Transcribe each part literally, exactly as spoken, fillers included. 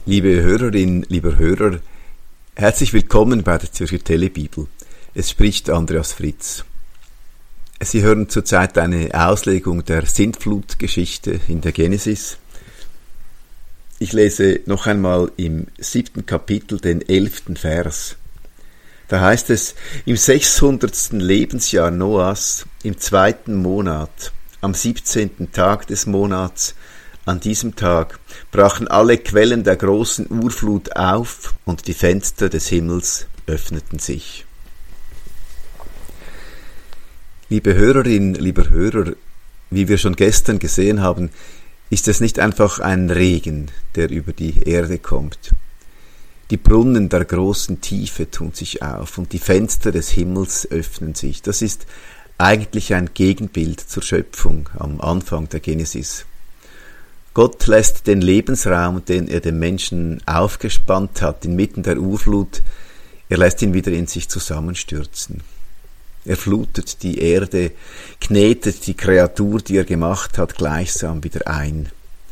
Liebe Hörerin, lieber Hörer, herzlich willkommen bei der Zürcher Telebibel. Es spricht Andreas Fritz. Sie hören zurzeit eine Auslegung der Sintflutgeschichte in der Genesis. Ich lese noch einmal im siebten Kapitel den elften Vers. Da heißt es: Im sechshundertsten Lebensjahr Noahs, im zweiten Monat, am siebzehnten Tag des Monats, an diesem Tag brachen alle Quellen der großen Urflut auf und die Fenster des Himmels öffneten sich. Liebe Hörerin, lieber Hörer, wie wir schon gestern gesehen haben, ist es nicht einfach ein Regen, der über die Erde kommt. Die Brunnen der großen Tiefe tun sich auf und die Fenster des Himmels öffnen sich. Das ist eigentlich ein Gegenbild zur Schöpfung am Anfang der Genesis. Gott lässt den Lebensraum, den er dem Menschen aufgespannt hat, inmitten der Urflut, er lässt ihn wieder in sich zusammenstürzen. Er flutet die Erde, knetet die Kreatur, die er gemacht hat, gleichsam wieder ein.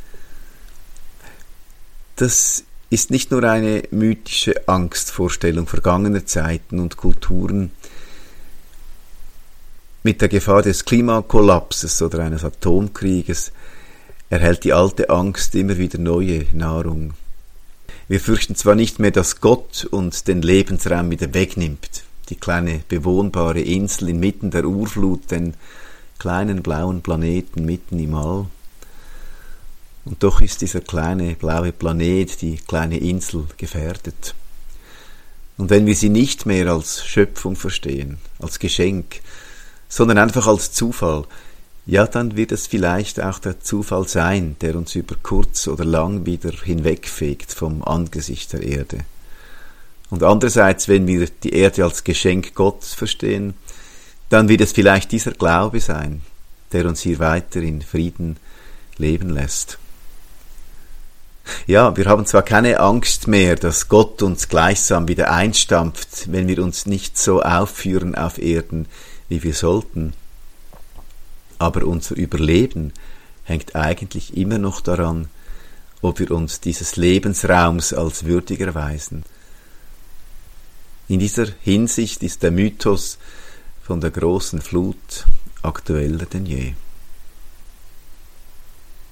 Das ist nicht nur eine mythische Angstvorstellung vergangener Zeiten und Kulturen. Mit der Gefahr des Klimakollapses oder eines Atomkrieges erhält die alte Angst immer wieder neue Nahrung. Wir fürchten zwar nicht mehr, dass Gott uns den Lebensraum wieder wegnimmt, die kleine bewohnbare Insel inmitten der Urflut, den kleinen blauen Planeten mitten im All. Und doch ist dieser kleine blaue Planet, die kleine Insel, gefährdet. Und wenn wir sie nicht mehr als Schöpfung verstehen, als Geschenk, sondern einfach als Zufall, ja, dann wird es vielleicht auch der Zufall sein, der uns über kurz oder lang wieder hinwegfegt vom Angesicht der Erde. Und andererseits, wenn wir die Erde als Geschenk Gottes verstehen, dann wird es vielleicht dieser Glaube sein, der uns hier weiter in Frieden leben lässt. Ja, wir haben zwar keine Angst mehr, dass Gott uns gleichsam wieder einstampft, wenn wir uns nicht so aufführen auf Erden, wie wir sollten. Aber unser Überleben hängt eigentlich immer noch daran, ob wir uns dieses Lebensraums als würdig erweisen. In dieser Hinsicht ist der Mythos von der großen Flut aktueller denn je.